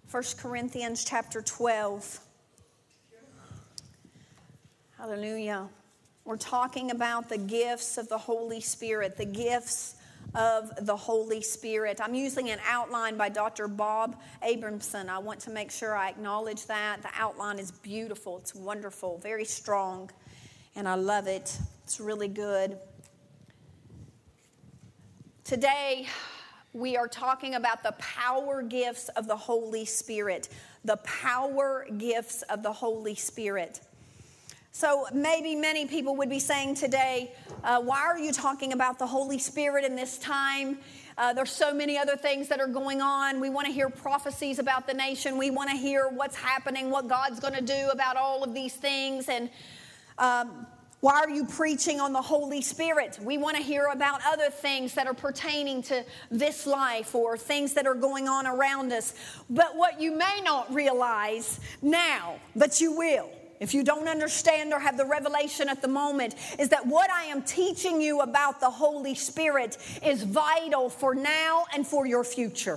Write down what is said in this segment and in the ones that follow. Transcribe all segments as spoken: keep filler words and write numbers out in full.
First Corinthians chapter twelve. Hallelujah. We're talking about the gifts of the Holy Spirit, the gifts of the Holy Spirit. I'm using an outline by Doctor Bob Abramson. I want to make sure I acknowledge that. The outline is beautiful. It's wonderful, very strong, and I love it. It's really good. Today, we are talking about the power gifts of the Holy Spirit. The power gifts of the Holy Spirit. So maybe many people would be saying today, uh, why are you talking about the Holy Spirit in this time? Uh, there's so many other things that are going on. We want to hear prophecies about the nation. We want to hear what's happening, what God's going to do about all of these things. And um, why are you preaching on the Holy Spirit? We want to hear about other things that are pertaining to this life or things that are going on around us. But what you may not realize now, but you will, if you don't understand or have the revelation at the moment, is that what I am teaching you about the Holy Spirit is vital for now and for your future.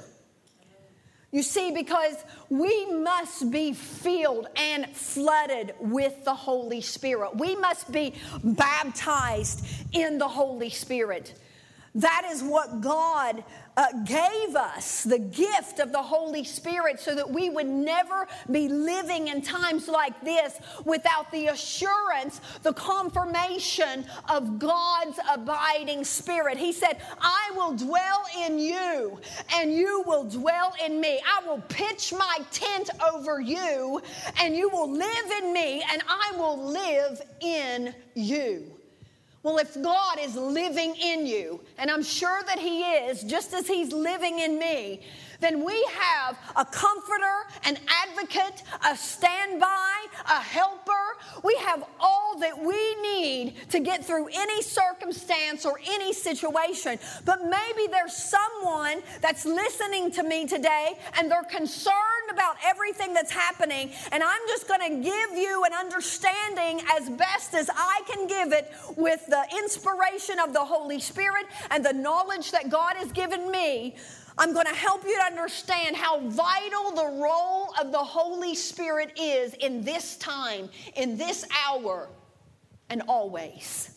You see, because we must be filled and flooded with the Holy Spirit. We must be baptized in the Holy Spirit. That is what God uh, gave us, the gift of the Holy Spirit, so that we would never be living in times like this without the assurance, the confirmation of God's abiding Spirit. He said, I will dwell in you and you will dwell in me. I will pitch my tent over you and you will live in me and I will live in you. Well, if God is living in you, and I'm sure that He is, just as He's living in me, then we have a comforter, an advocate, a standby, a helper. We have all that we need to get through any circumstance or any situation. But maybe there's someone that's listening to me today and they're concerned about everything that's happening. And I'm just going to give you an understanding as best as I can give it with the inspiration of the Holy Spirit and the knowledge that God has given me. I'm going to help you to understand how vital the role of the Holy Spirit is in this time, in this hour, and always.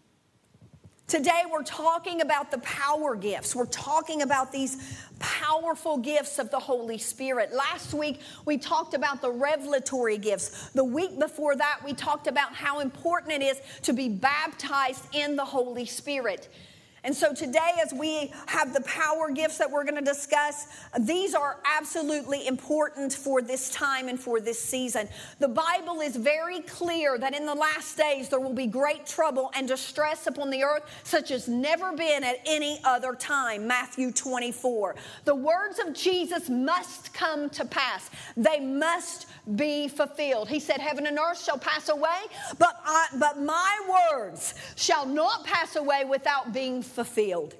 Today we're talking about the power gifts. We're talking about these powerful gifts of the Holy Spirit. Last week we talked about the revelatory gifts. The week before that we talked about how important it is to be baptized in the Holy Spirit. And so today, as we have the power gifts that we're going to discuss, these are absolutely important for this time and for this season. The Bible is very clear that in the last days there will be great trouble and distress upon the earth such as never been at any other time. Matthew twenty-four. The words of Jesus must come to pass. They must be fulfilled. He said, heaven and earth shall pass away, but I, but my words shall not pass away without being fulfilled.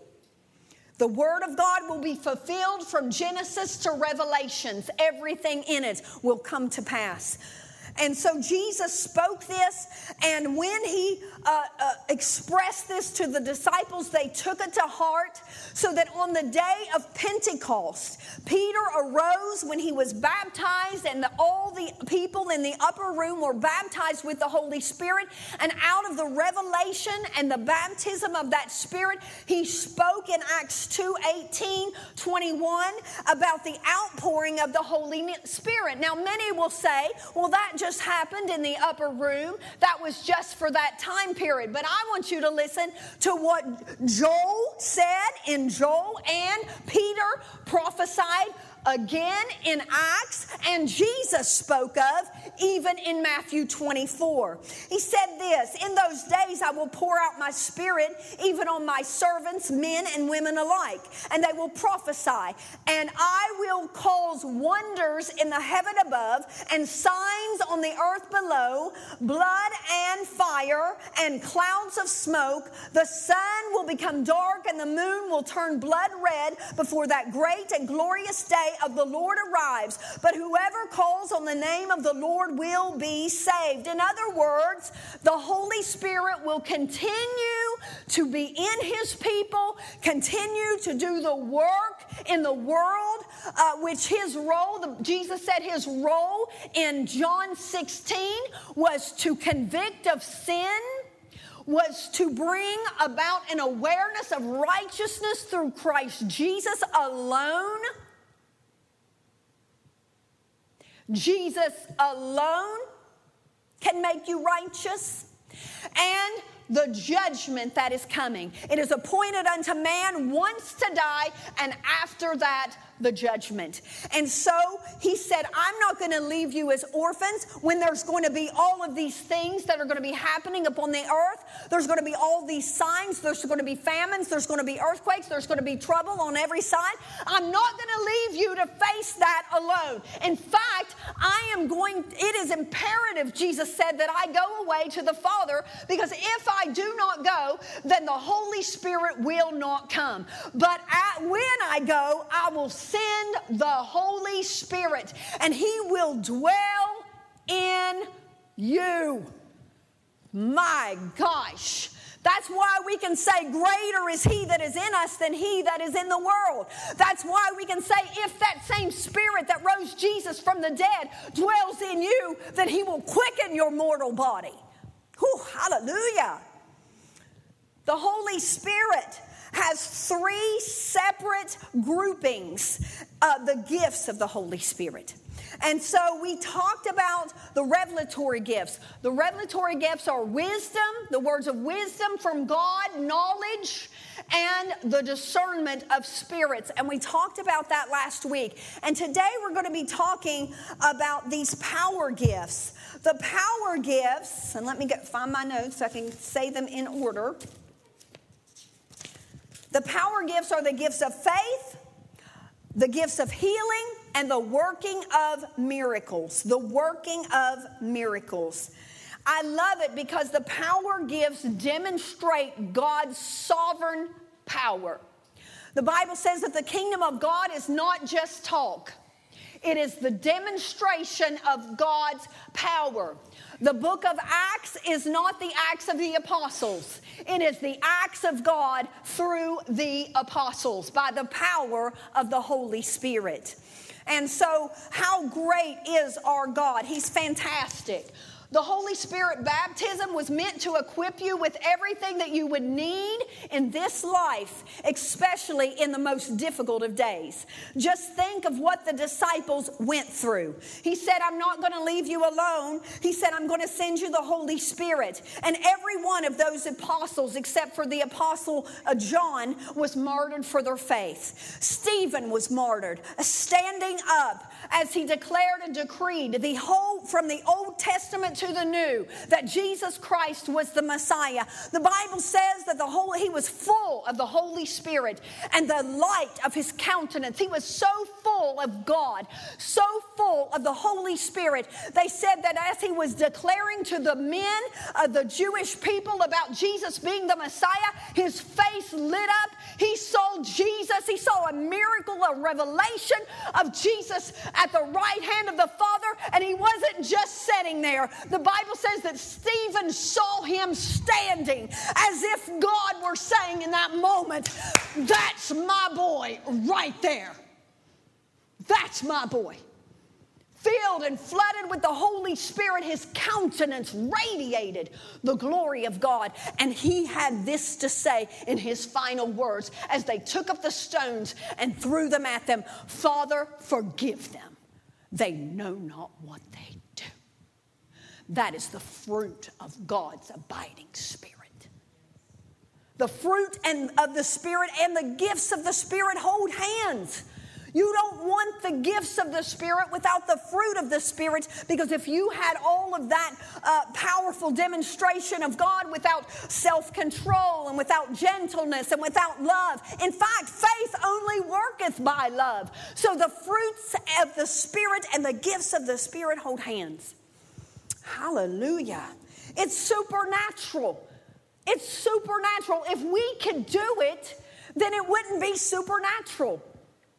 The word of God will be fulfilled from Genesis to Revelations. Everything in it will come to pass. And so Jesus spoke this, and when he uh, uh, expressed this to the disciples, they took it to heart, so that on the day of Pentecost, Peter arose when he was baptized, and the, all the people in the upper room were baptized with the Holy Spirit. And out of the revelation and the baptism of that Spirit, he spoke in Acts two eighteen, twenty-one about the outpouring of the Holy Spirit. Now, many will say, well, that just just happened in the upper room. That was just for that time period. But I want you to listen to what Joel said in Joel, and Peter prophesied again in Acts, and Jesus spoke of even in Matthew twenty-four. He said this, in those days I will pour out my Spirit even on my servants, men and women alike, and they will prophesy, and I will cause wonders in the heaven above and signs on the earth below, blood and fire and clouds of smoke. The sun will become dark and the moon will turn blood red before that great and glorious day of the Lord arrives. But whoever calls on the name of the Lord will be saved. In other words, the Holy Spirit will continue to be in his people, continue to do the work in the world, uh, which his role, the, Jesus said his role in John sixteen was to convict of sin, was to bring about an awareness of righteousness through Christ Jesus alone. Jesus alone can make you righteous. And the judgment that is coming. It is appointed unto man once to die, and after that, the judgment. And so he said, I'm not going to leave you as orphans when there's going to be all of these things that are going to be happening upon the earth. There's going to be all these signs. There's going to be famines. There's going to be earthquakes. There's going to be trouble on every side. I'm not going to leave you to face that alone. In fact, I am going, it is imperative, Jesus said, that I go away to the Father, because if I do not go, then the Holy Spirit will not come. But at, when I go, I will send the Holy Spirit, and he will dwell in you. My gosh. That's why we can say greater is he that is in us than he that is in the world. That's why we can say if that same Spirit that rose Jesus from the dead dwells in you, then he will quicken your mortal body. Whew, hallelujah. The Holy Spirit has three separate groupings of the gifts of the Holy Spirit. And so we talked about the revelatory gifts. The revelatory gifts are wisdom, the words of wisdom from God, knowledge, and the discernment of spirits. And we talked about that last week. And today we're going to be talking about these power gifts. The power gifts, and let me get, find my notes so I can say them in order. The power gifts are the gifts of faith, the gifts of healing, and the working of miracles. The working of miracles. I love it because the power gifts demonstrate God's sovereign power. The Bible says that the kingdom of God is not just talk. It is the demonstration of God's power. The book of Acts is not the Acts of the apostles. It is the acts of God through the apostles by the power of the Holy Spirit. And so, how great is our God? He's fantastic. The Holy Spirit baptism was meant to equip you with everything that you would need in this life, especially in the most difficult of days. Just think of what the disciples went through. He said, I'm not going to leave you alone. He said, I'm going to send you the Holy Spirit. And every one of those apostles, except for the apostle John, was martyred for their faith. Stephen was martyred, standing up as he declared and decreed the whole, from the Old Testament to the New, that Jesus Christ was the Messiah. The Bible says that the whole, he was full of the Holy Spirit and the light of his countenance. He was so full of God, so full of the Holy Spirit. They said that as he was declaring to the men of the Jewish people about Jesus being the Messiah, his face lit up. He saw Jesus. He saw a miracle, a revelation of Jesus at the right hand of the Father, and he wasn't just sitting there. The Bible says that Stephen saw him standing as if God were saying in that moment, that's my boy right there. That's my boy. Filled and flooded with the Holy Spirit, his countenance radiated the glory of God. And he had this to say in his final words as they took up the stones and threw them at them. Father, forgive them. They know not what they do. That is the fruit of God's abiding Spirit. The fruit and of the Spirit and the gifts of the Spirit hold hands. You don't want the gifts of the Spirit without the fruit of the Spirit, because if you had all of that uh, powerful demonstration of God without self-control and without gentleness and without love, in fact, faith only worketh by love. So the fruits of the Spirit and the gifts of the Spirit hold hands. Hallelujah. It's supernatural. It's supernatural. If we could do it, then it wouldn't be supernatural.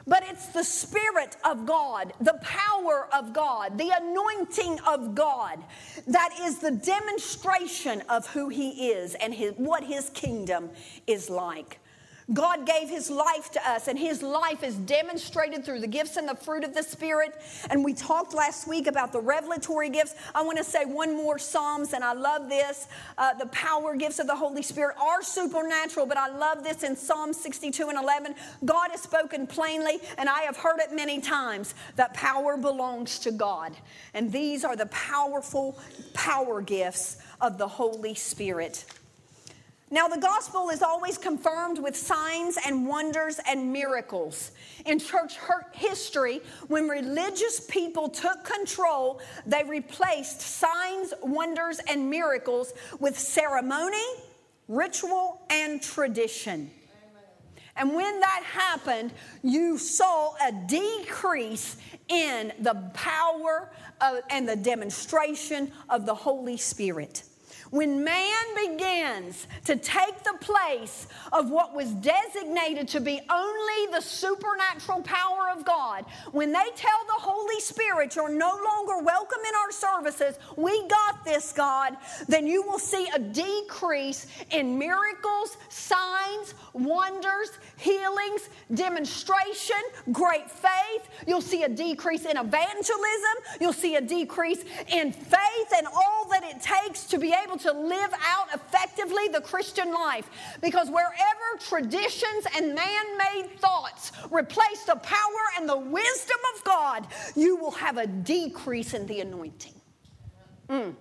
but it's the Spirit of God, the power of God, the anointing of God that is the demonstration of who He is and his, what His kingdom is like. God gave His life to us, and His life is demonstrated through the gifts and the fruit of the Spirit. And we talked last week about the revelatory gifts. I want to say one more Psalms, and I love this. Uh, the power gifts of the Holy Spirit are supernatural, but I love this in Psalm sixty-two and eleven. God has spoken plainly, and I have heard it many times, that power belongs to God. And these are the powerful power gifts of the Holy Spirit. Now, the gospel is always confirmed with signs and wonders and miracles. In church history, when religious people took control, they replaced signs, wonders, and miracles with ceremony, ritual, and tradition. And when that happened, you saw a decrease in the power of, and the demonstration of the Holy Spirit. When man begins to take the place of what was designated to be only the supernatural power of God, when they tell the Holy Spirit, you're no longer welcome in our services, we got this, God, then you will see a decrease in miracles, signs, wonders, healings, demonstration, great faith. You'll see a decrease in evangelism. You'll see a decrease in faith and all that it takes to be able to live out effectively the Christian life. Because wherever traditions and man-made thoughts replace the power and the wisdom of God, you will have a decrease in the anointing. Mm.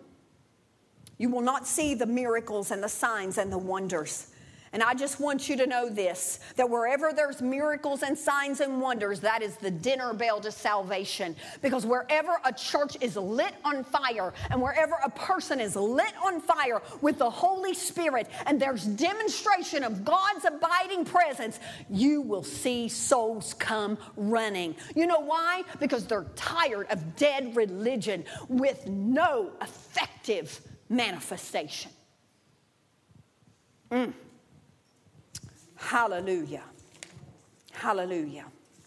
You will not see the miracles and the signs and the wonders. And I just want you to know this, that wherever there's miracles and signs and wonders, that is the dinner bell to salvation. Because wherever a church is lit on fire, and wherever a person is lit on fire with the Holy Spirit, and there's demonstration of God's abiding presence, you will see souls come running. You know why? Because they're tired of dead religion with no effective manifestation. Mm. Hallelujah. Hallelujah.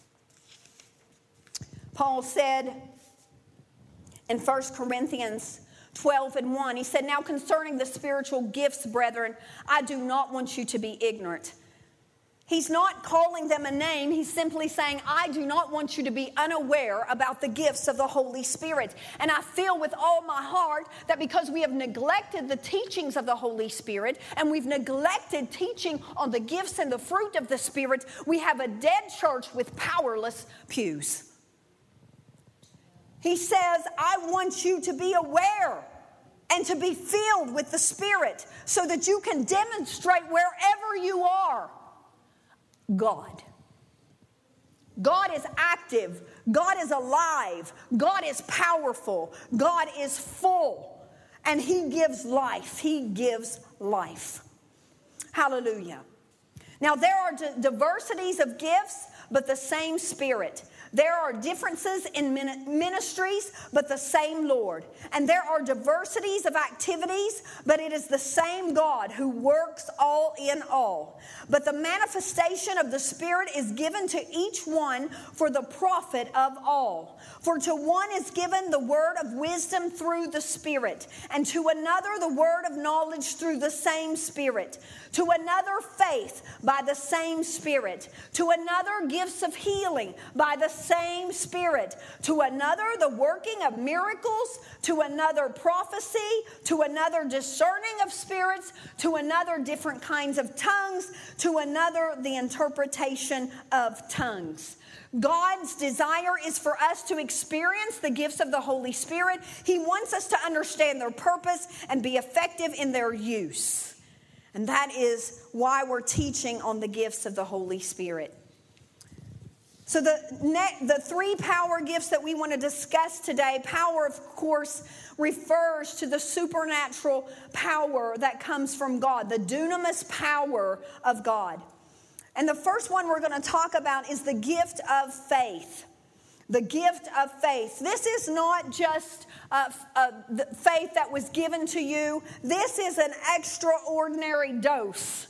Paul said in First Corinthians twelve and one, he said, now concerning the spiritual gifts, brethren, I do not want you to be ignorant. He's not calling them a name. He's simply saying, I do not want you to be unaware about the gifts of the Holy Spirit. And I feel with all my heart that because we have neglected the teachings of the Holy Spirit and we've neglected teaching on the gifts and the fruit of the Spirit, we have a dead church with powerless pews. He says, I want you to be aware and to be filled with the Spirit so that you can demonstrate wherever you are God. God is active. God is alive. God is powerful. God is full. And He gives life. He gives life. Hallelujah. Now, there are d- diversities of gifts, but the same Spirit. There are differences in ministries, but the same Lord. And there are diversities of activities, but it is the same God who works all in all. But the manifestation of the Spirit is given to each one for the profit of all. For to one is given the word of wisdom through the Spirit, and to another the word of knowledge through the same Spirit, to another faith by the same Spirit, to another gifts of healing by the same Spirit, to another the working of miracles, to another prophecy, to another discerning of spirits, to another different kinds of tongues, to another the interpretation of tongues. God's desire is for us to experience the gifts of the Holy Spirit. He wants us to understand their purpose and be effective in their use. And that is why we're teaching on the gifts of the Holy Spirit. So the, ne- the three power gifts that we want to discuss today, power, of course, refers to the supernatural power that comes from God, the dunamis power of God. And the first one we're going to talk about is the gift of faith. The gift of faith. This is not just uh, uh, the faith that was given to you. This is an extraordinary dose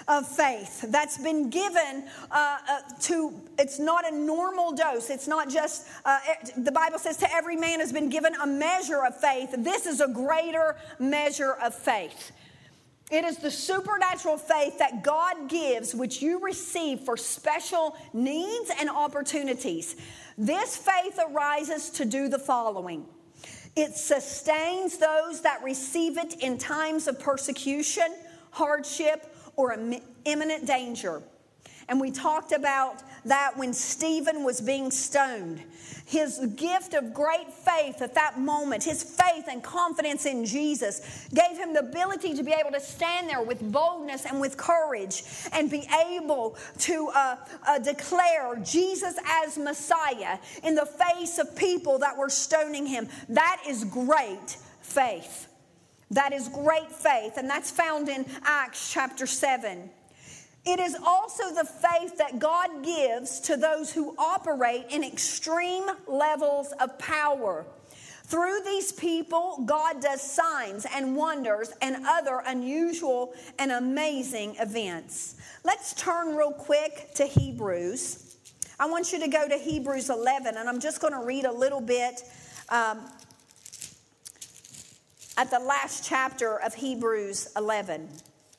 of faith that's been given uh, uh, to, it's not a normal dose. It's not just, uh, it, the Bible says to every man has been given a measure of faith. This is a greater measure of faith. It is the supernatural faith that God gives, which you receive for special needs and opportunities. This faith arises to do the following. It sustains those that receive it in times of persecution, hardship, or imminent danger. And we talked about that when Stephen was being stoned. His gift of great faith at that moment, his faith and confidence in Jesus, gave him the ability to be able to stand there with boldness and with courage and be able to uh, uh, declare Jesus as Messiah in the face of people that were stoning him. That is great faith. That is great faith, and that's found in Acts chapter seven. It is also the faith that God gives to those who operate in extreme levels of power. Through these people, God does signs and wonders and other unusual and amazing events. Let's turn real quick to Hebrews. I want you to go to Hebrews eleven, and I'm just going to read a little bit um, at the last chapter of Hebrews eleven.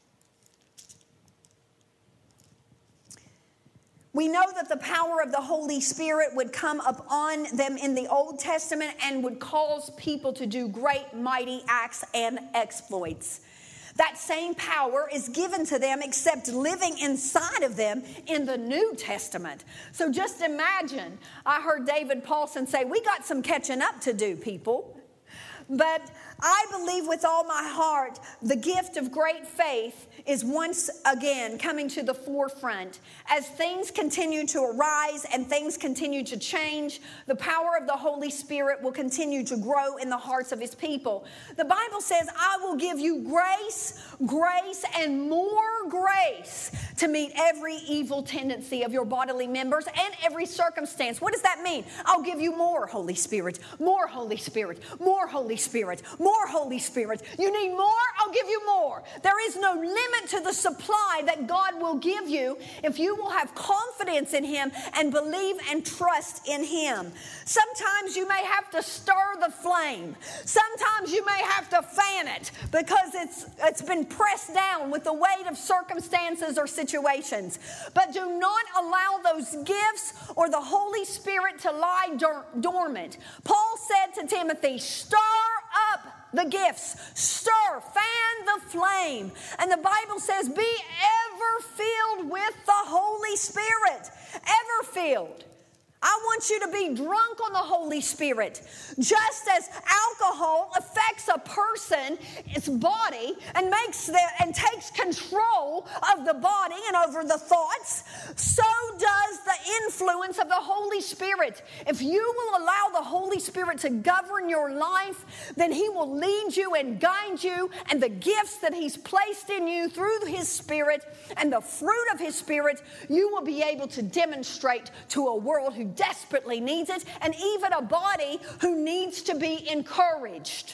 We know that the power of the Holy Spirit would come upon them in the Old Testament and would cause people to do great, mighty acts and exploits. That same power is given to them, except living inside of them in the New Testament. So just imagine, I heard David Paulson say, we got some catching up to do, people. But I believe with all my heart, the gift of great faith is once again coming to the forefront. As things continue to arise and things continue to change, the power of the Holy Spirit will continue to grow in the hearts of his people. The Bible says, I will give you grace, grace, and more grace to meet every evil tendency of your bodily members and every circumstance. What does that mean? I'll give you more Holy Spirit, more Holy Spirit, more Holy Spirit, more Holy Spirit. You need more? I'll give you more. There is no limit to the supply that God will give you if you will have confidence in him and believe and trust in him. Sometimes you may have to stir the flame. Sometimes you may have to fan it because it's it's been pressed down with the weight of circumstances or situations. But do not allow those gifts or the Holy Spirit to lie dor- dormant. Paul said to Timothy, stir up the gifts, stir, fan the flame. And the Bible says, be ever filled with the Holy Spirit. Ever filled. I want you to be drunk on the Holy Spirit. Just as alcohol affects a person, its body, and makes the, and takes control of the body and over the thoughts, so does the influence of the Holy Spirit. If you will allow the Holy Spirit to govern your life, then he will lead you and guide you, and the gifts that he's placed in you through his Spirit and the fruit of his Spirit, you will be able to demonstrate to a world who desperately needs it, and even a body who needs to be encouraged.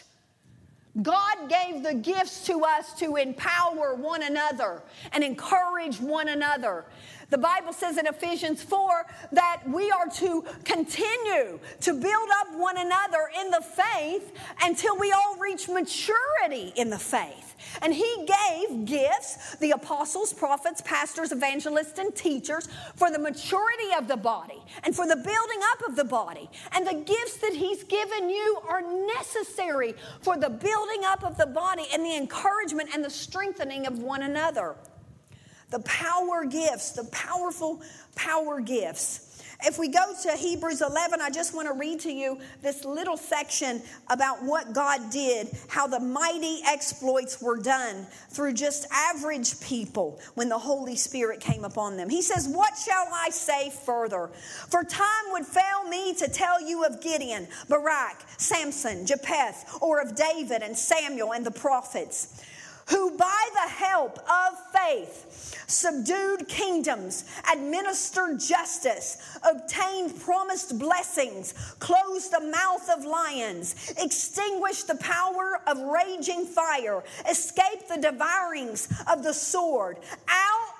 God gave the gifts to us to empower one another and encourage one another. The Bible says in Ephesians four that we are to continue to build up one another in the faith until we all reach maturity in the faith. And he gave gifts, the apostles, prophets, pastors, evangelists, and teachers, for the maturity of the body and for the building up of the body. And the gifts that he's given you are necessary for the building up of the body and the encouragement and the strengthening of one another. The power gifts, the powerful power gifts. If we go to Hebrews eleven, I just want to read to you this little section about what God did, how the mighty exploits were done through just average people when the Holy Spirit came upon them. He says, what shall I say further? For time would fail me to tell you of Gideon, Barak, Samson, Jephthah, or of David and Samuel and the prophets, who by the help of faith subdued kingdoms, administered justice, obtained promised blessings, closed the mouth of lions, extinguished the power of raging fire, escaped the devourings of the sword. Out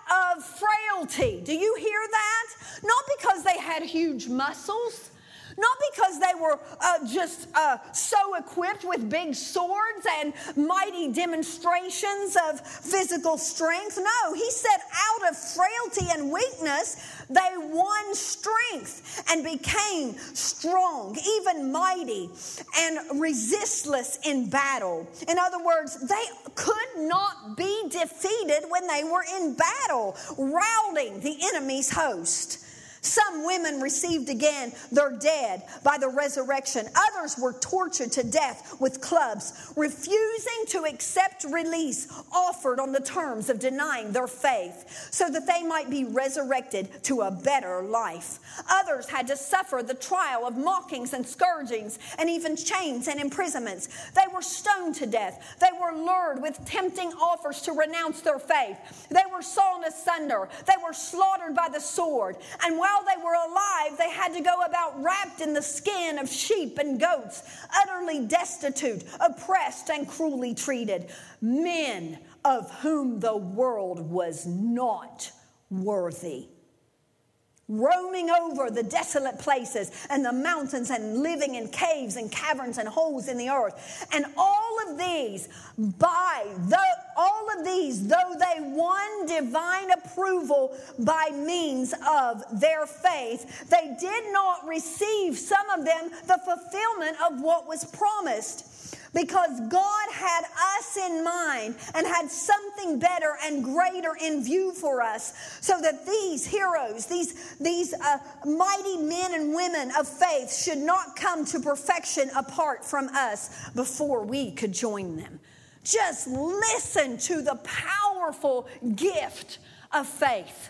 out of frailty. Do you hear that? Not because they had huge muscles. Not because they were uh, just uh, so equipped with big swords and mighty demonstrations of physical strength. No, he said out of frailty and weakness, they won strength and became strong, even mighty and resistless in battle. In other words, they could not be defeated when they were in battle, routing the enemy's host. Some women received again their dead by the resurrection. Others were tortured to death with clubs, refusing to accept release offered on the terms of denying their faith so that they might be resurrected to a better life. Others had to suffer the trial of mockings and scourgings and even chains and imprisonments. They were stoned to death. They were lured with tempting offers to renounce their faith. They were sawn asunder. They were slaughtered by the sword. And while they were alive, they had to go about wrapped in the skin of sheep and goats, utterly destitute, oppressed, and cruelly treated. Men of whom the world was not worthy. Roaming over the desolate places and the mountains and living in caves and caverns and holes in the earth. And all of these, by the, all of these, though they won divine approval by means of their faith, they did not receive, some of them, the fulfillment of what was promised. Because God had us in mind and had something better and greater in view for us, so that these heroes, these, these uh, mighty men and women of faith should not come to perfection apart from us before we could join them. Just listen to the powerful gift of faith.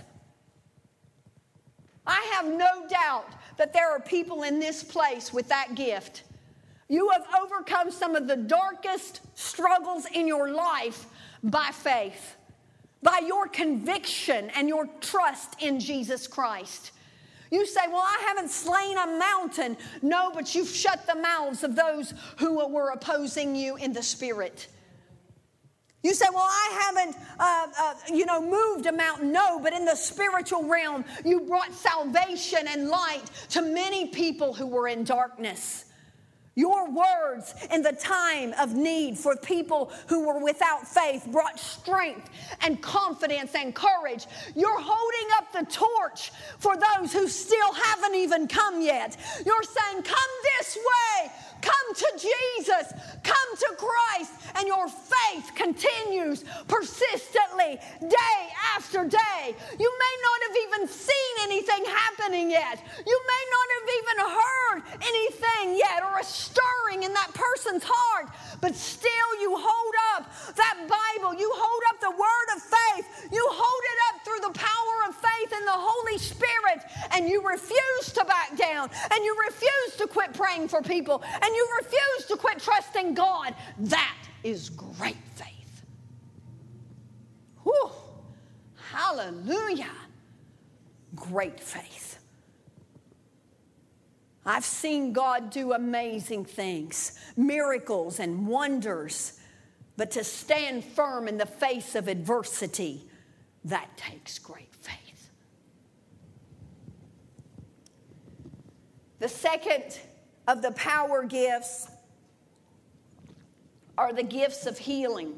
I have no doubt that there are people in this place with that gift. You have overcome some of the darkest struggles in your life by faith, by your conviction and your trust in Jesus Christ. You say, well, I haven't slain a mountain. No, but you've shut the mouths of those who were opposing you in the spirit. You say, well, I haven't, uh, uh, you know, moved a mountain. No, but in the spiritual realm, you brought salvation and light to many people who were in darkness. Your words in the time of need for people who were without faith brought strength and confidence and courage. You're holding up the torch for those who still haven't even come yet. You're saying, come this way. Come to Jesus. Come to Christ. And your faith continues persistently day after day. You may not have even seen anything happening yet. You may not have even heard anything yet or a stirring in that person's heart. But still you hold up that Bible. You hold up the word of faith. You hold it up through the power of faith in the Holy Spirit. And you refuse to back down. And you refuse to quit praying for people. And you refuse to quit trusting God. That is great faith. Whew. Hallelujah. Great faith. I've seen God do amazing things, miracles and wonders, but to stand firm in the face of adversity, that takes great faith. The second of the power gifts are the gifts of healing.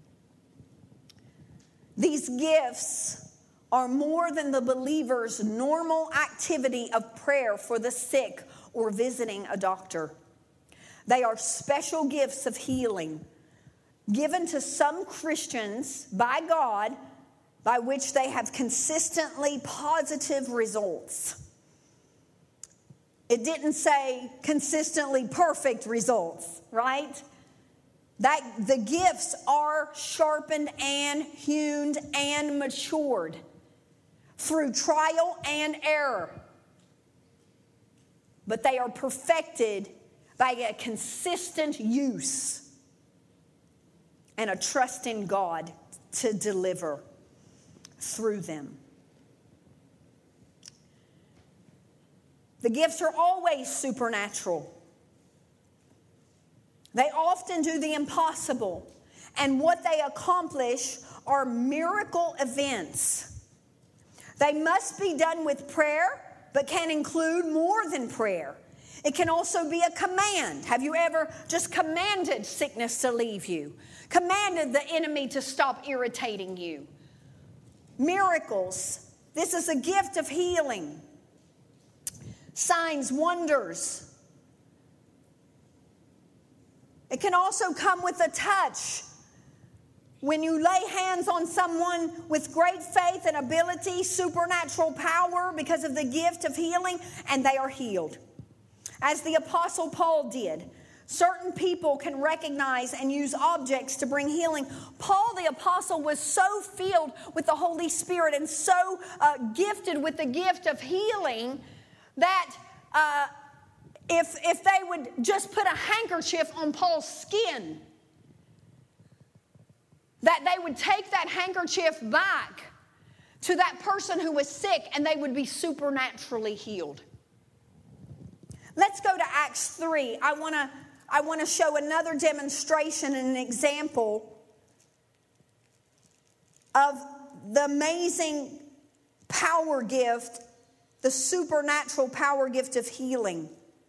These gifts are more than the believer's normal activity of prayer for the sick or visiting a doctor. They are special gifts of healing given to some Christians by God, by which they have consistently positive results. It didn't say consistently perfect results, right? That the gifts are sharpened and hewn and matured through trial and error. But they are perfected by a consistent use and a trust in God to deliver through them. The gifts are always supernatural. They often do the impossible, and what they accomplish are miracle events. They must be done with prayer, but can include more than prayer. It can also be a command. Have you ever just commanded sickness to leave you? Commanded the enemy to stop irritating you? Miracles. This is a gift of healing. Signs, wonders. It can also come with a touch. When you lay hands on someone with great faith and ability, supernatural power because of the gift of healing, and they are healed. As the Apostle Paul did. Certain people can recognize and use objects to bring healing. Paul the Apostle was so filled with the Holy Spirit and so uh, gifted with the gift of healing that uh, if, if they would just put a handkerchief on Paul's skin, that they would take that handkerchief back to that person who was sick and they would be supernaturally healed. Let's go to Acts three. I want to I want to show another demonstration and an example of the amazing power gift, the supernatural power gift of healing.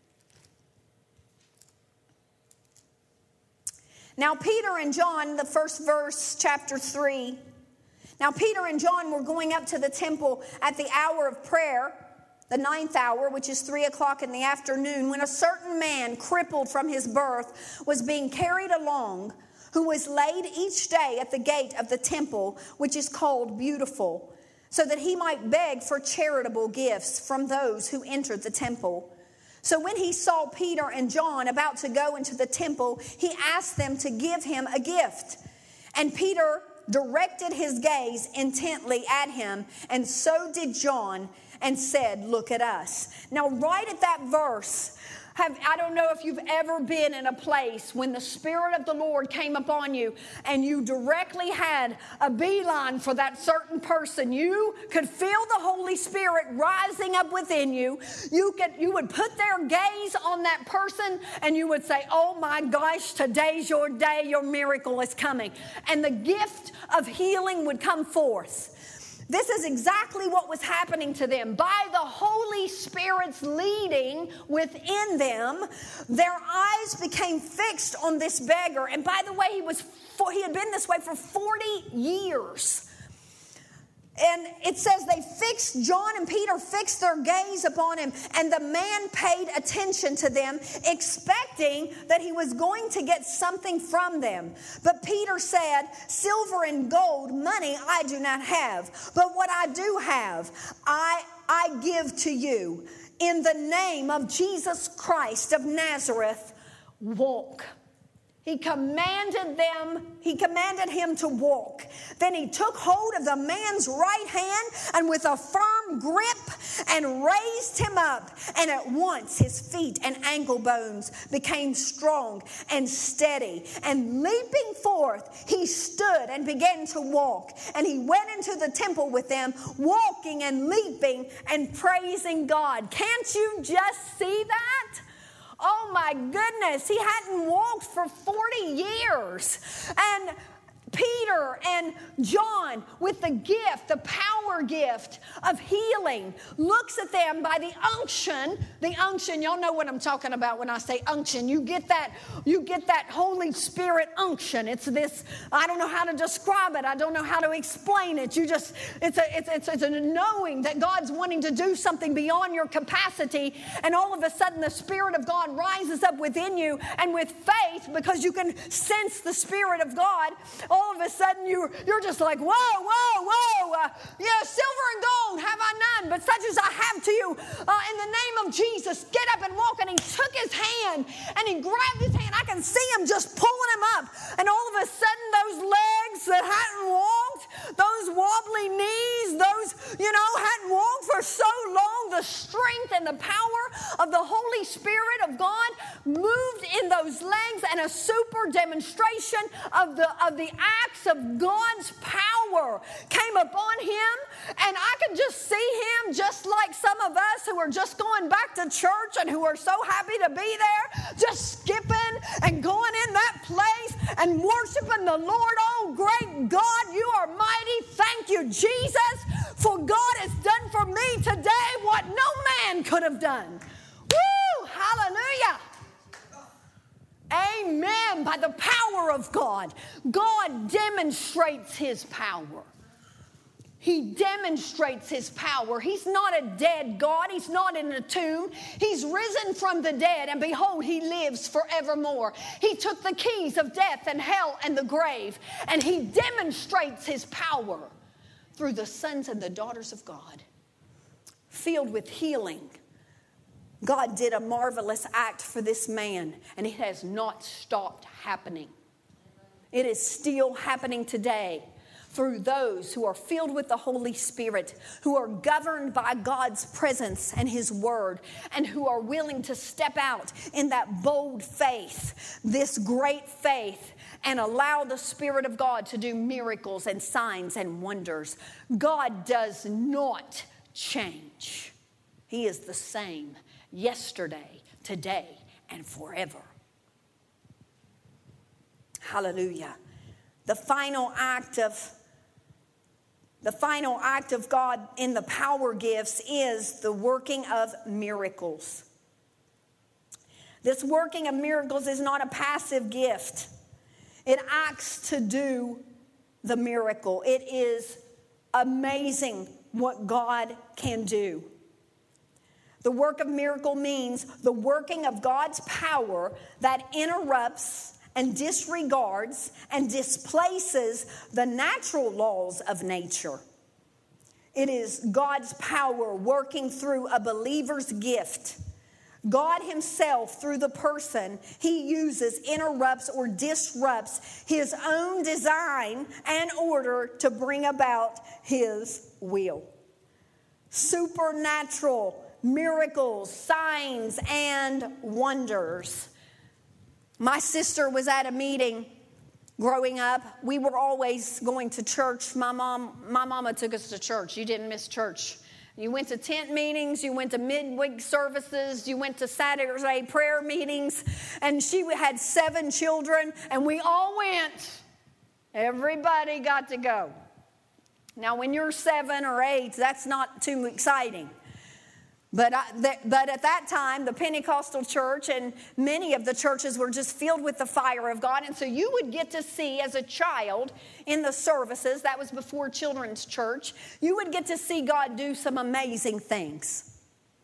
Now, Peter and John, the first verse, chapter three. Now, Peter and John were going up to the temple at the hour of prayer, the ninth hour, which is three o'clock in the afternoon, when a certain man, crippled from his birth, was being carried along, who was laid each day at the gate of the temple, which is called Beautiful, so that he might beg for charitable gifts from those who entered the temple. So when he saw Peter and John about to go into the temple, he asked them to give him a gift. And Peter directed his gaze intently at him, and so did John, and said, "Look at us." Now, right at that verse, have, I don't know if you've ever been in a place when the Spirit of the Lord came upon you and you directly had a beeline for that certain person. You could feel the Holy Spirit rising up within you. You could, you would put their gaze on that person and you would say, "Oh my gosh, today's your day, your miracle is coming." And the gift of healing would come forth. This is exactly what was happening to them. By the Holy Spirit's leading within them, their eyes became fixed on this beggar. And by the way, he was he had been this way for forty years. And it says they fixed, John and Peter fixed their gaze upon him, and the man paid attention to them, expecting that he was going to get something from them. But Peter said, "Silver and gold, money I do not have, but what I do have, I, I give to you. In the name of Jesus Christ of Nazareth, walk." He commanded them, he commanded him to walk. Then he took hold of the man's right hand and with a firm grip and raised him up. And at once his feet and ankle bones became strong and steady. And leaping forth, he stood and began to walk. And he went into the temple with them, walking and leaping and praising God. Can't you just see that? Oh my goodness, he hadn't walked for forty years. And Peter and John, with the gift, the power gift of healing, looks at them by the unction. The unction, y'all know what I'm talking about when I say unction. You get that, you get that Holy Spirit unction. It's this, I don't know how to describe it. I don't know how to explain it. You just, it's a, it's, it's, it's a knowing that God's wanting to do something beyond your capacity. And all of a sudden the Spirit of God rises up within you. And with faith, because you can sense the Spirit of God, all of a sudden you're, you're just like, whoa, whoa, whoa. Uh, yeah, silver and gold have I none, but such as I have to you. Uh, in the name of Jesus, get up and walk. And he took his hand and he grabbed his hand. I can see him just pulling him up. And all of a sudden those legs that hadn't walked, those wobbly knees, those, you know, hadn't walked for so long, the strength and the power of the Holy Spirit of God moved in those legs, and a super demonstration of the, of the acts of God's power came upon him. And I could just see him just like some of us who are just going back to church and who are so happy to be there, just skipping and going in that place and worshiping the Lord. Oh, great God, you are mighty. Thank you, Jesus, For God has done for me today what no man could have done. Woo! Hallelujah! Amen. By the power of God, God demonstrates His power. He demonstrates His power. He's not a dead God. He's not in a tomb. He's risen from the dead, and behold, He lives forevermore. He took the keys of death and hell and the grave, and He demonstrates His power through the sons and the daughters of God. Filled with healing, God did a marvelous act for this man, and it has not stopped happening. It is still happening today through those who are filled with the Holy Spirit, who are governed by God's presence and His Word, and who are willing to step out in that bold faith, this great faith, and allow the Spirit of God to do miracles and signs and wonders. God does not change. He is the same yesterday, today, and forever. Hallelujah. The final act of the final act of God in the power gifts is the working of miracles. This working of miracles is not a passive gift. It acts to do the miracle. It is amazing what God can do. The work of miracle means the working of God's power that interrupts and disregards and displaces the natural laws of nature. It is God's power working through a believer's gift. God Himself, through the person He uses, interrupts or disrupts His own design and order to bring about His will. Supernatural miracles, signs, and wonders. My sister was at a meeting growing up. We were always going to church. My mom, my mama took us to church. You didn't miss church. You went to tent meetings, you went to midweek services, you went to Saturday prayer meetings, and she had seven children, and we all went. Everybody got to go. Now, when you're seven or eight, that's not too exciting. But, I, th- but at that time, the Pentecostal church and many of the churches were just filled with the fire of God. And so you would get to see as a child in the services, that was before children's church, you would get to see God do some amazing things.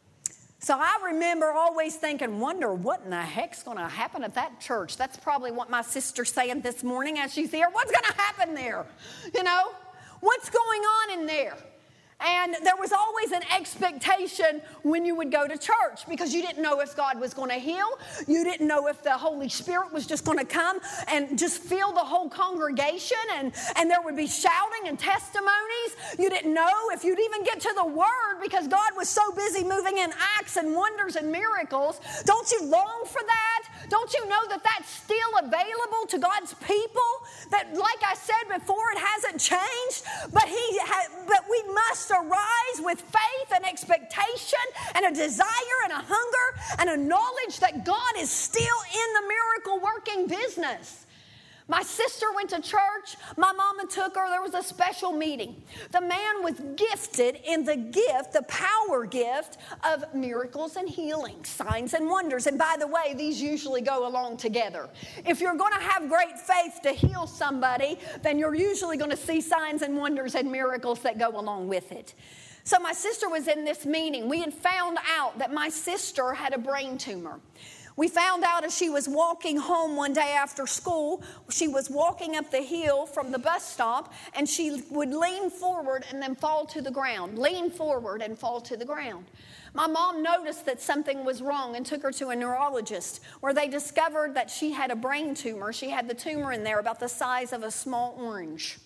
So I remember always thinking, wonder what in the heck's going to happen at that church. That's probably what my sister's saying this morning as she's here. What's going to happen there? You know, what's going on in there? And there was always an expectation when you would go to church because you didn't know if God was going to heal. You didn't know if the Holy Spirit was just going to come and just fill the whole congregation and, and there would be shouting and testimonies. You didn't know if you'd even get to the Word because God was so busy moving in acts and wonders and miracles. Don't you long for that? Don't you know that that's still available to God's people? That, like I said before, it hasn't changed, but, he ha- but we must arise with faith and expectation and a desire and a hunger and a knowledge that God is still in the miracle working business. My sister went to church. My mama took her. There was a special meeting. The man was gifted in the gift, the power gift of miracles and healing, signs and wonders. And by the way, these usually go along together. If you're going to have great faith to heal somebody, then you're usually going to see signs and wonders and miracles that go along with it. So my sister was in this meeting. We had found out that my sister had a brain tumor. We found out as she was walking home one day after school, she was walking up the hill from the bus stop, and she would lean forward and then fall to the ground, lean forward and fall to the ground. My mom noticed that something was wrong and took her to a neurologist where they discovered that she had a brain tumor. She had the tumor in there about the size of a small orange.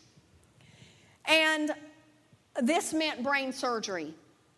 And this meant brain surgery.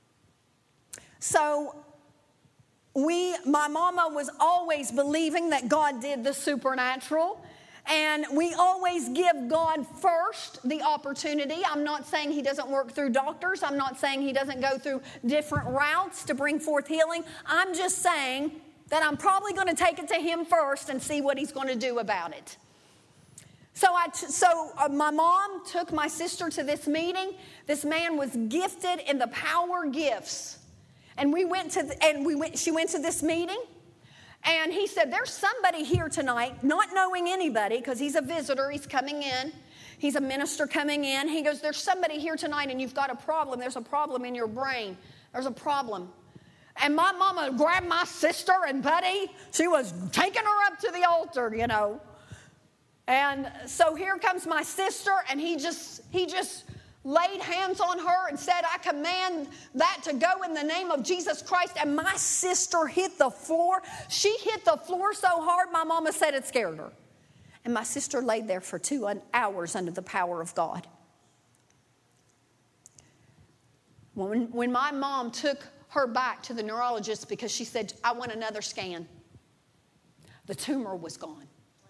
So We, my mama was always believing that God did the supernatural, and we always give God first the opportunity. I'm not saying He doesn't work through doctors. I'm not saying He doesn't go through different routes to bring forth healing. I'm just saying that I'm probably going to take it to Him first and see what He's going to do about it. So I, t- so uh, my mom took my sister to this meeting. This man was gifted in the power gifts, and we went to the, and we went. She went to this meeting, and he said, "There's somebody here tonight," not knowing anybody because he's a visitor. He's coming in. He's a minister coming in. He goes, "There's somebody here tonight, and you've got a problem. There's a problem in your brain. There's a problem." And my mama grabbed my sister and buddy. She was taking her up to the altar, you know. And so here comes my sister, and he just he just laid hands on her and said, "I command that to go in the name of Jesus Christ." And my sister hit the floor. She hit the floor so hard, my mama said it scared her. And my sister laid there for two hours under the power of God. When, when my mom took her back to the neurologist because she said, "I want another scan," the tumor was gone.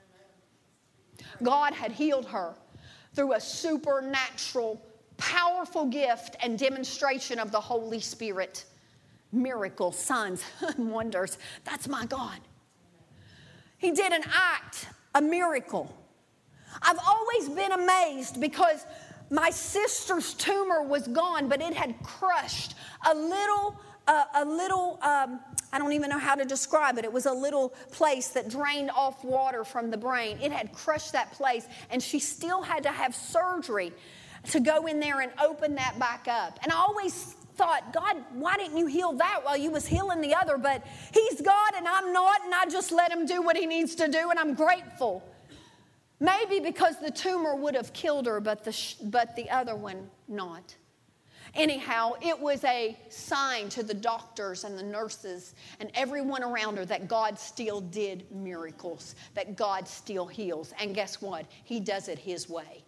God had healed her through a supernatural, powerful gift and demonstration of the Holy Spirit. Miracles, signs, and wonders. That's my God. He did an act, a miracle. I've always been amazed because my sister's tumor was gone, but it had crushed a little, uh, a little, um, I don't even know how to describe it. It was a little place that drained off water from the brain. It had crushed that place, and she still had to have surgery to go in there and open that back up. And I always thought, "God, why didn't you heal that while you was healing the other?" But he's God and I'm not, and I just let him do what he needs to do, and I'm grateful. Maybe because the tumor would have killed her, but the, sh- but the other one not. Anyhow, it was a sign to the doctors and the nurses and everyone around her that God still did miracles, that God still heals. And guess what? He does it his way.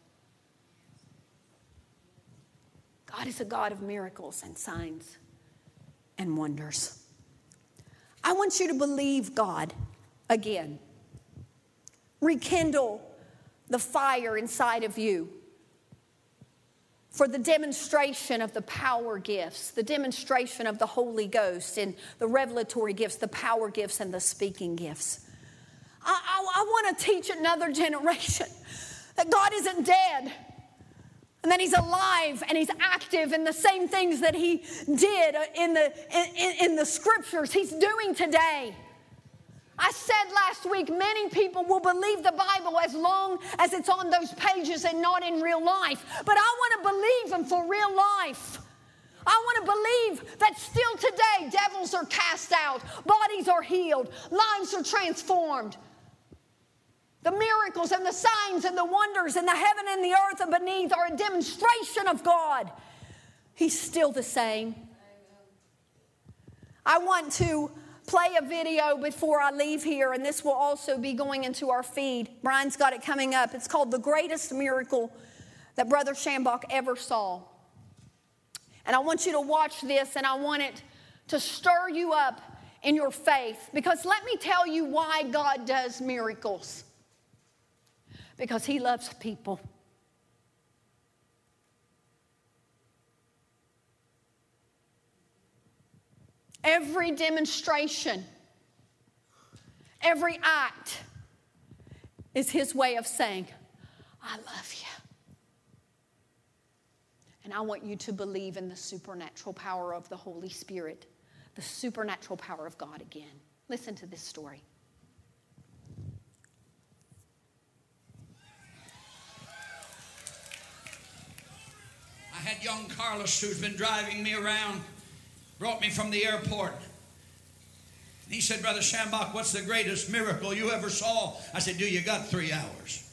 God is a God of miracles and signs and wonders. I want you to believe God again. Rekindle the fire inside of you for the demonstration of the power gifts, the demonstration of the Holy Ghost and the revelatory gifts, the power gifts and the speaking gifts. I, I, I want to teach another generation that God isn't dead and that he's alive and he's active, and the same things that he did in the, in, in the scriptures he's doing today. I said last week, many people will believe the Bible as long as it's on those pages and not in real life. But I want to believe them for real life. I want to believe that still today devils are cast out, bodies are healed, lives are transformed. The miracles and the signs and the wonders in the heaven and the earth and beneath are a demonstration of God. He's still the same. I want to play a video before I leave here, and this will also be going into our feed. Brian's got it coming up. It's called The Greatest Miracle That Brother Schambach Ever Saw. And I want you to watch this, and I want it to stir you up in your faith. Because let me tell you why God does miracles. Because he loves people. Every demonstration, every act is his way of saying, "I love you." And I want you to believe in the supernatural power of the Holy Spirit, the supernatural power of God again. Listen to this story. I had young Carlos, who's been driving me around, brought me from the airport. And he said, "Brother Schambach, what's the greatest miracle you ever saw?" I said, "Do you got three hours?"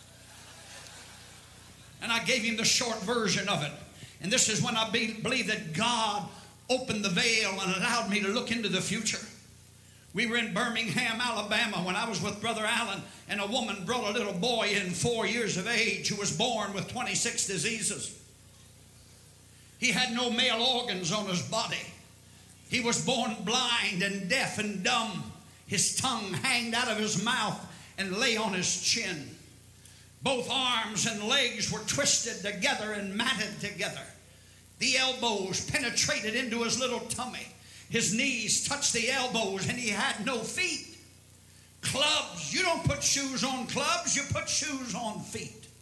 And I gave him the short version of it. And this is when I be, believe that God opened the veil and allowed me to look into the future. We were in Birmingham, Alabama, when I was with Brother Allen, and a woman brought a little boy in four years of age who was born with twenty-six diseases. He had no male organs on his body. He was born blind and deaf and dumb. His tongue hanged out of his mouth and lay on his chin. Both arms and legs were twisted together and matted together. The elbows penetrated into his little tummy. His knees touched the elbows, and he had no feet. Clubs. You don't put shoes on clubs. You put shoes on feet.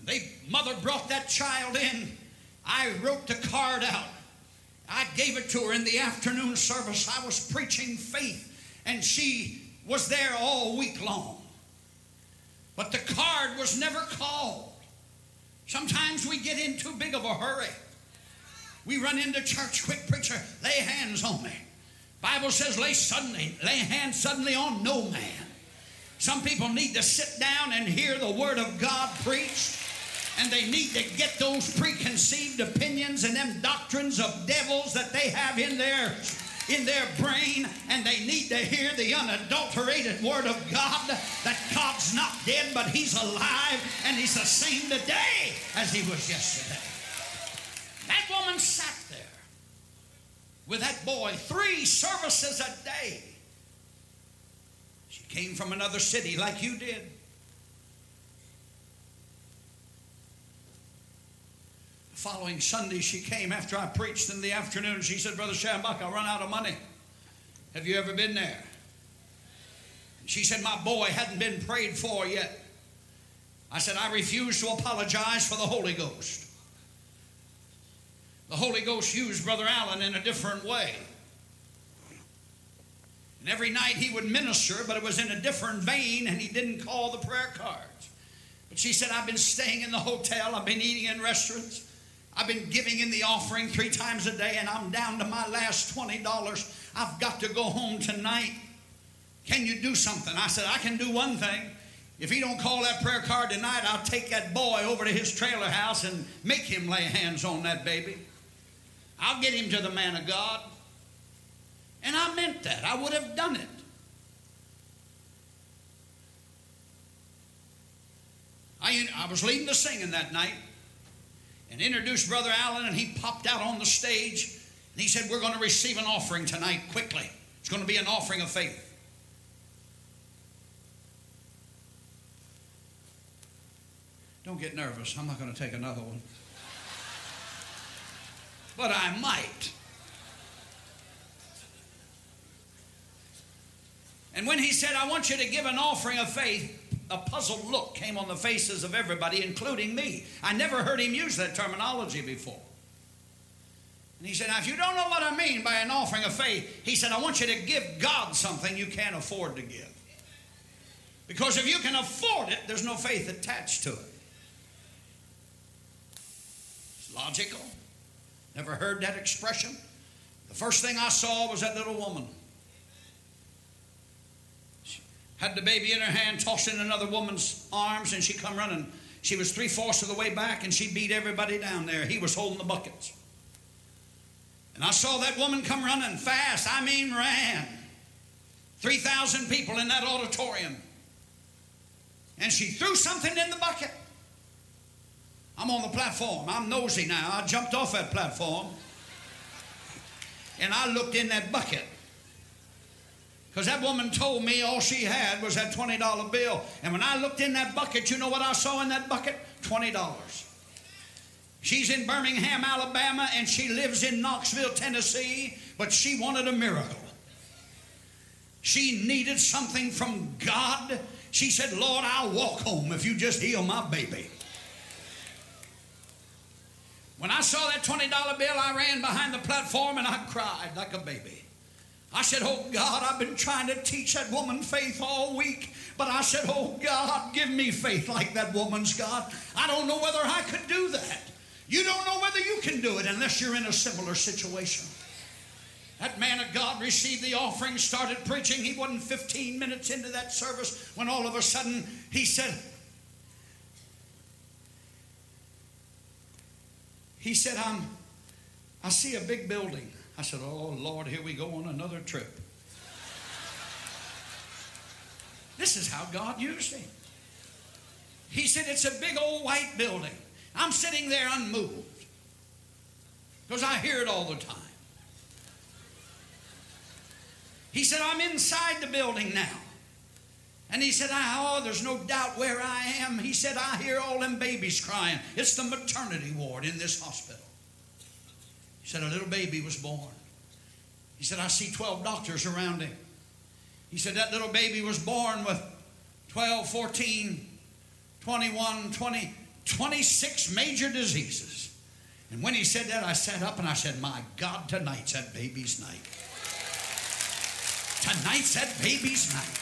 They, mother brought that child in. I wrote the card out. I gave it to her in the afternoon service. I was preaching faith, and she was there all week long. But the card was never called. Sometimes we get in too big of a hurry. We run into church, quick preacher, lay hands on me. Bible says lay suddenly, lay hands suddenly on no man. Some people need to sit down and hear the word of God preached. And they need to get those preconceived opinions and them doctrines of devils that they have in their, in their brain. And they need to hear the unadulterated word of God that God's not dead, but he's alive. And he's the same today as he was yesterday. That woman sat there with that boy three services a day. She came from another city like you did. The following Sunday she came after I preached in the afternoon. She said, Brother Schambach, I run out of money. Have you ever been there? She said, my boy hadn't been prayed for yet. I said, I refuse to apologize for the Holy Ghost. The Holy Ghost used Brother Allen in a different way. And every night he would minister, but it was in a different vein, and he didn't call the prayer cards. But she said, I've been staying in the hotel. I've been eating in restaurants. I've been giving in the offering three times a day, and I'm down to my last twenty dollars. I've got to go home tonight. Can you do something? I said, I can do one thing. If he don't call that prayer card tonight, I'll take that boy over to his trailer house and make him lay hands on that baby. I'll get him to the man of God. And I meant that. I would have done it. I, I was leading the singing that night and introduced Brother Allen, and he popped out on the stage, and he said, we're going to receive an offering tonight quickly. It's going to be an offering of faith. Don't get nervous. I'm not going to take another one. But I might. And when he said, I want you to give an offering of faith, a puzzled look came on the faces of everybody, including me. I never heard him use that terminology before. And he said, now, if you don't know what I mean by an offering of faith, he said, I want you to give God something you can't afford to give. Because if you can afford it, there's no faith attached to it. It's logical. Never heard that expression. The first thing I saw was that little woman. Had the baby in her hand, tossed in another woman's arms, and she come running. She was three-fourths of the way back, and she beat everybody down there. He was holding the buckets. And I saw that woman come running fast. I mean ran. three thousand people in that auditorium. And she threw something in the bucket. I'm on the platform. I'm nosy now. I jumped off that platform. And I looked in that bucket. Because that woman told me all she had was that twenty dollar bill. And when I looked in that bucket, you know what I saw in that bucket? twenty dollars. She's in Birmingham, Alabama, and she lives in Knoxville, Tennessee, but she wanted a miracle. She needed something from God. She said, Lord, I'll walk home if you just heal my baby. When I saw that twenty dollar bill, I ran behind the platform and I cried like a baby. I said, oh, God, I've been trying to teach that woman faith all week. But I said, oh, God, give me faith like that woman's got. I don't know whether I could do that. You don't know whether you can do it unless you're in a similar situation. That man of God received the offering, started preaching. He wasn't fifteen minutes into that service when all of a sudden he said, he said, I'm, I see a big building. I said, oh, Lord, here we go on another trip. This is how God used him. He said, it's a big old white building. I'm sitting there unmoved because I hear it all the time. He said, I'm inside the building now. And he said, oh, there's no doubt where I am. He said, I hear all them babies crying. It's the maternity ward in this hospital. He said, a little baby was born. He said, I see twelve doctors around him. He said, that little baby was born with twelve, fourteen, twenty-one, twenty, twenty-six major diseases. And when he said that, I sat up and I said, my God, tonight's that baby's night. Tonight's that baby's night.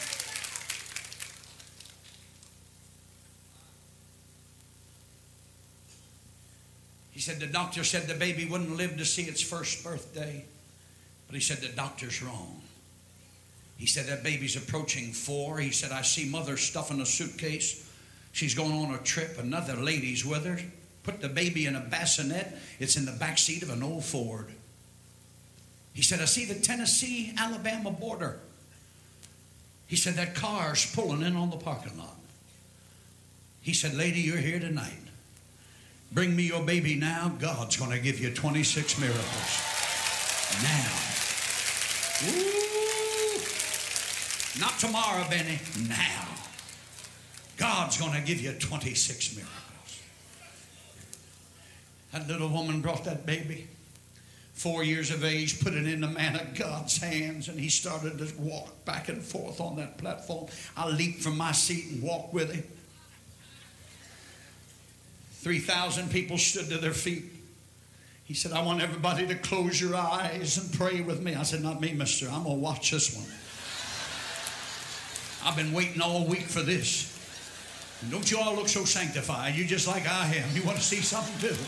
He said the doctor said the baby wouldn't live to see its first birthday. But he said the doctor's wrong. He said that baby's approaching four. He said, I see mother stuffing a suitcase. She's going on a trip. Another lady's with her. Put the baby in a bassinet. It's in the back seat of an old Ford. He said, I see the Tennessee-Alabama border. He said, that car's pulling in on the parking lot. He said, lady, you're here tonight. Bring me your baby now. God's going to give you twenty-six miracles. Now. Ooh. Not tomorrow, Benny. Now. God's going to give you twenty-six miracles. That little woman brought that baby. Four years of age, put it in the man of God's hands, and he started to walk back and forth on that platform. I leaped from my seat and walked with him. three thousand people stood to their feet. He said, I want everybody to close your eyes and pray with me. I said, not me, mister. I'm going to watch this one. I've been waiting all week for this. And don't you all look so sanctified? You just like I am. You want to see something too?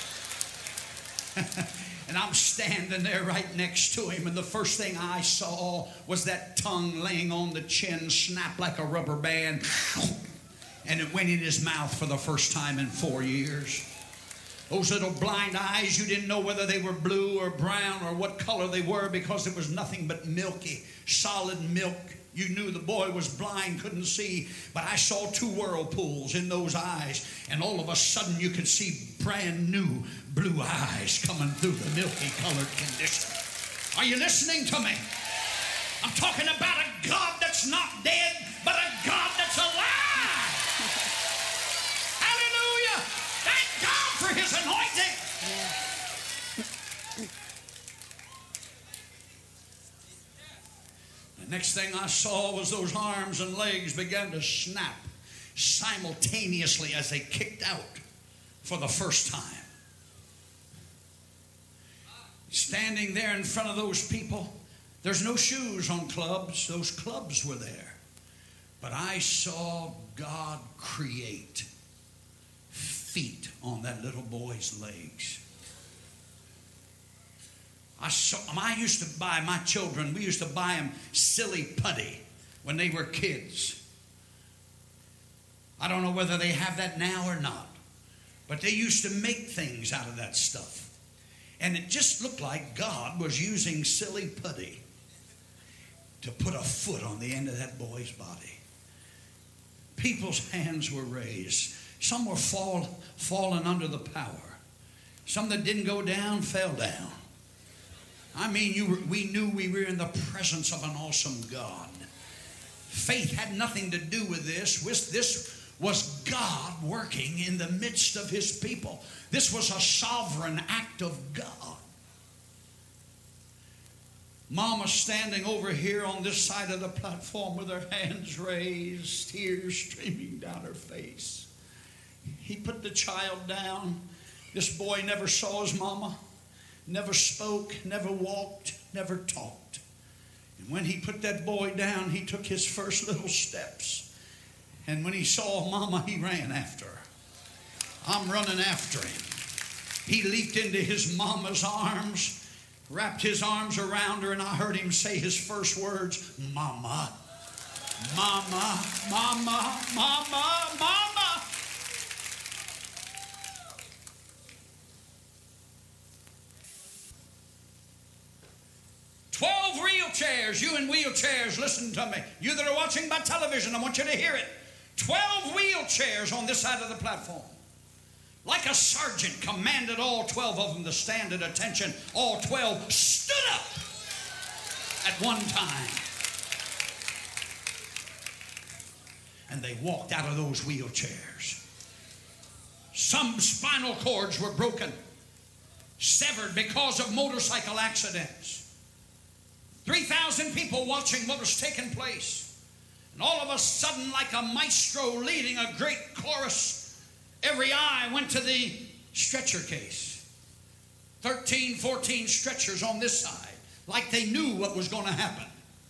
And I'm standing there right next to him, and the first thing I saw was that tongue laying on the chin, snap like a rubber band, and it went in his mouth for the first time in four years. Those little blind eyes, you didn't know whether they were blue or brown or what color they were, because there was nothing but milky, solid milk. You knew the boy was blind, couldn't see, but I saw two whirlpools in those eyes, and all of a sudden you could see brand new blue eyes coming through the milky colored condition. Are you listening to me? I'm talking about a God that's not dead, but a God that's alive. Hallelujah. Thank God for his anointing. The next thing I saw was those arms and legs began to snap simultaneously as they kicked out for the first time. Standing there in front of those people, there's no shoes on clubs. Those clubs were there. But I saw God create feet on that little boy's legs. I saw, I used to buy my children, we used to buy them silly putty when they were kids. I don't know whether they have that now or not, but they used to make things out of that stuff. And it just looked like God was using silly putty to put a foot on the end of that boy's body. People's hands were raised. Some were fall, falling under the power. Some that didn't go down fell down. I mean, you were, we knew we were in the presence of an awesome God. Faith had nothing to do with this. This was God working in the midst of his people. This was a sovereign act of God. Mama standing over here on this side of the platform with her hands raised, tears streaming down her face. He put the child down. This boy never saw his mama. Never spoke, never walked, never talked. And when he put that boy down, he took his first little steps. And when he saw Mama, he ran after her. I'm running after him. He leaped into his mama's arms, wrapped his arms around her, and I heard him say his first words, Mama, Mama, Mama, Mama, Mama. Twelve wheelchairs, you in wheelchairs, listen to me. You that are watching by television, I want you to hear it. Twelve wheelchairs on this side of the platform. Like a sergeant commanded all twelve of them to stand at attention. All twelve stood up at one time. And they walked out of those wheelchairs. Some spinal cords were broken, severed because of motorcycle accidents. three thousand people watching what was taking place. And all of a sudden, like a maestro leading a great chorus, Every eye went to the stretcher case. thirteen, fourteen stretchers on this side, like they knew what was going to happen.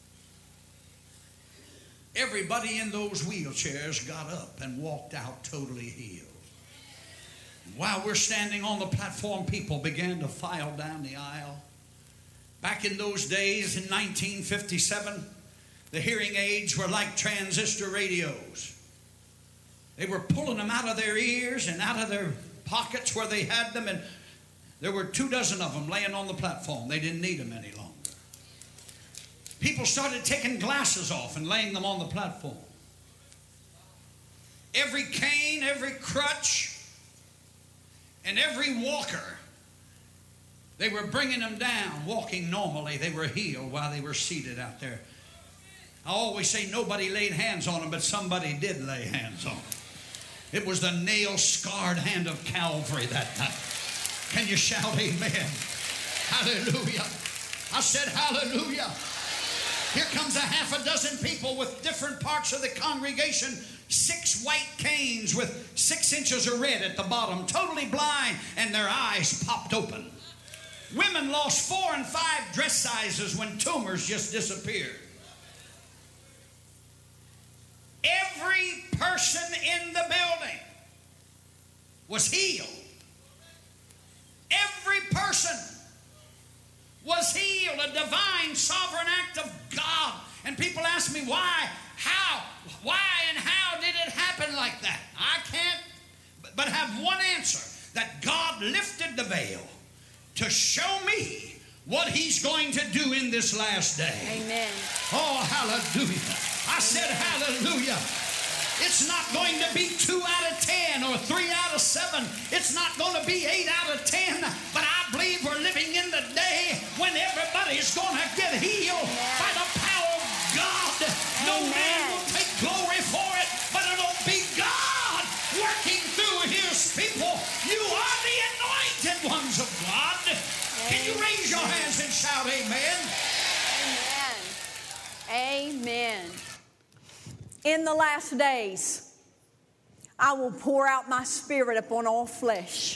Everybody in those wheelchairs got up and walked out totally healed. While we're standing on the platform, people began to file down the aisle. Back in those days, in nineteen fifty-seven, the hearing aids were like transistor radios. They were pulling them out of their ears and out of their pockets where they had them, and there were two dozen of them laying on the platform. They didn't need them any longer. People started taking glasses off and laying them on the platform. Every cane, every crutch, and every walker, they were bringing them down, walking normally. They were healed while they were seated out there. I always say nobody laid hands on them, but somebody did lay hands on them. It was the nail-scarred hand of Calvary that night. Can you shout amen? Hallelujah. I said hallelujah. Here comes a half a dozen people with different parts of the congregation, six white canes with six inches of red at the bottom, totally blind, and their eyes popped open. Women lost four and five dress sizes when tumors just disappeared. Every person in the building was healed. Every person was healed, a divine sovereign act of God. And people ask me why, how, why and how did it happen like that? I can't but have one answer, that God lifted the veil to show me what He's going to do in this last day. Amen. Oh, hallelujah. I said hallelujah. It's not going to be two out of ten or three out of seven. It's not going to be eight out of ten. But I believe we're living in the day when everybody's going to get healed by the power of God. No man will take glory for it, but it'll be God working through His people. You are the anointed ones of God. Can you raise your hands and shout amen? Amen. Amen. In the last days, I will pour out my Spirit upon all flesh.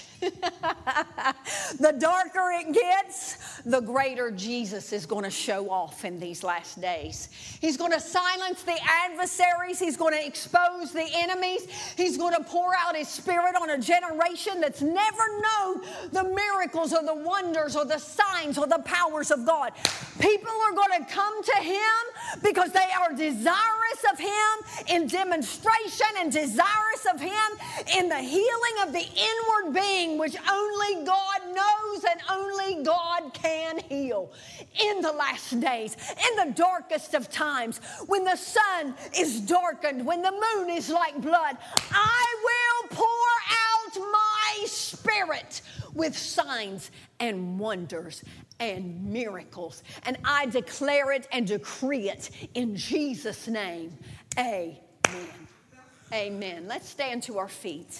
The darker it gets, the greater Jesus is going to show off in these last days. He's going to silence the adversaries. He's going to expose the enemies. He's going to pour out His Spirit on a generation that's never known the miracles or the wonders or the signs or the powers of God. People are going to come to Him because they are desirous of Him in demonstration and desirous of Him in the healing of the inward being, which only God knows and only God can heal. In the last days, in the darkest of times, when the sun is darkened, when the moon is like blood, I will pour out my Spirit with signs and wonders and miracles. And I declare it and decree it in Jesus' name. Amen. Amen. Let's stand to our feet.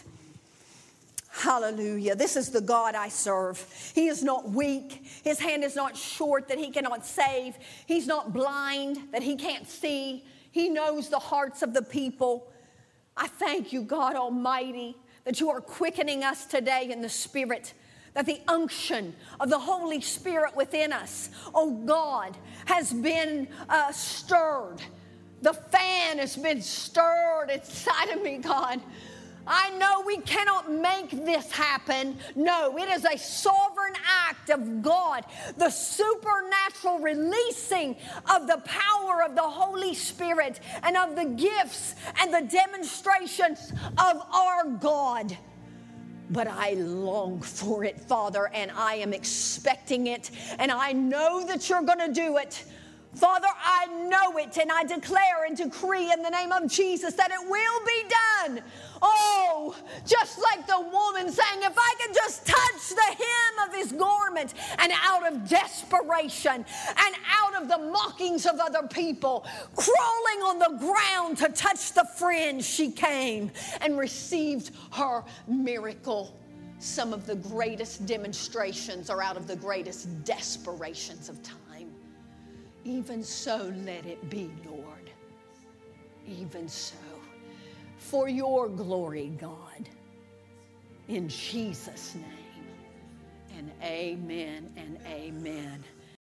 Hallelujah. This is the God I serve. He is not weak. His hand is not short that He cannot save. He's not blind that He can't see. He knows the hearts of the people. I thank You, God Almighty, that You are quickening us today in the Spirit, that the unction of the Holy Spirit within us, oh God, has been uh, stirred. The fan has been stirred inside of me, God. I know we cannot make this happen. No, it is a sovereign act of God, the supernatural releasing of the power of the Holy Spirit and of the gifts and the demonstrations of our God. But I long for it, Father, and I am expecting it, and I know that You're going to do it. Father, I know it, and I declare and decree in the name of Jesus that it will be done. Oh, just like the woman saying, if I could just touch the hem of His garment, and out of desperation and out of the mockings of other people, crawling on the ground to touch the fringe, she came and received her miracle. Some of the greatest demonstrations are out of the greatest desperations of time. Even so, let it be, Lord. Even so. For Your glory, God. in Jesus' name. And amen and amen.